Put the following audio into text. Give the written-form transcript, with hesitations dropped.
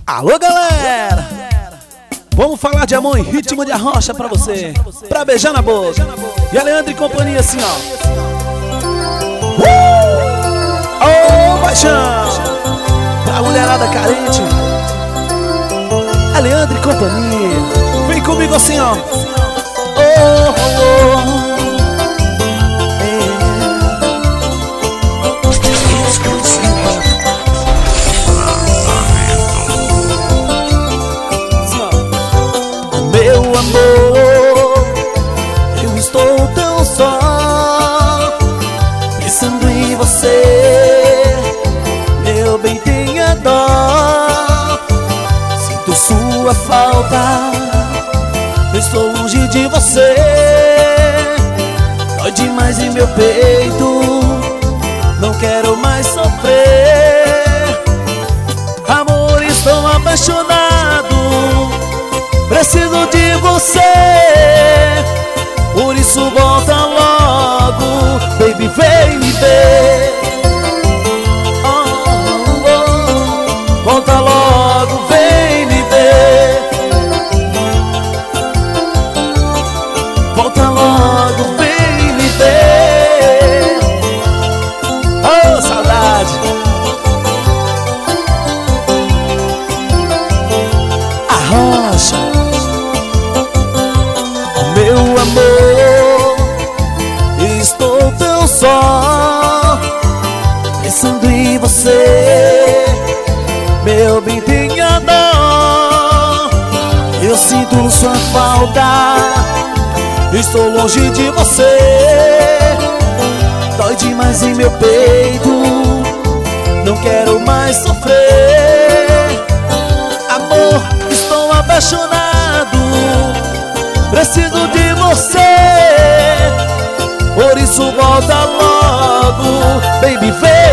Alô, galera! Vamos falar de amor em ritmo de arrocha pra você, pra beijar na boca. E a Leandro e companhia assim, ó. Ô, paixão! Pra mulherada carente, a Leandro e companhia. Vem comigo assim, ó. Meu amor, eu estou tão só, pensando em você. Meu bem, tenha dó. Sinto sua falta, eu estou longe de você. Dói demais em meu peito, não quero mais sofrer. Amor, estou apaixonado, preciso de você, por isso volta logo, baby, vem me ver. Volta logo, vem me ver. Volta logo, vem me ver. Oh, saudade. Arrocha. Meu amor, estou tão só, pensando em você. Meu bem, tenha dó. Eu sinto sua falta, estou longe de você. Dói demais em meu peito, não quero mais sofrer. Amor, estou apaixonado, preciso de você, por isso volta logo, baby, vem.